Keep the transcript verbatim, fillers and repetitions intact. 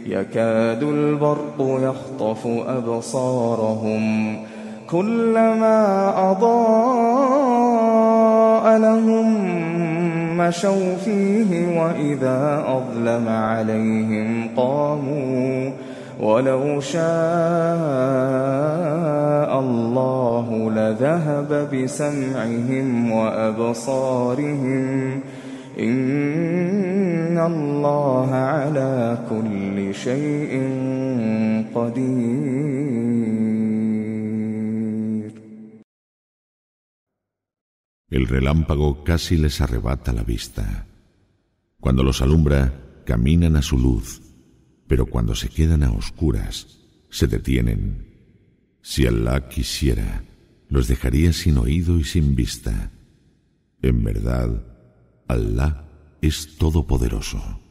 يكاد البرق يخطف أبصارهم كلما أضاء لهم مشوا فيه وإذا أظلم عليهم قاموا ولو شاء الله لذهب بسمعهم وأبصارهم إن الله على كل شيء قدير. El relámpago casi les arrebata la vista. Cuando los alumbra, caminan a su luz, pero cuando se quedan a oscuras, se detienen. Si Alá quisiera, los dejaría sin oído y sin vista. En verdad, Alá es todopoderoso.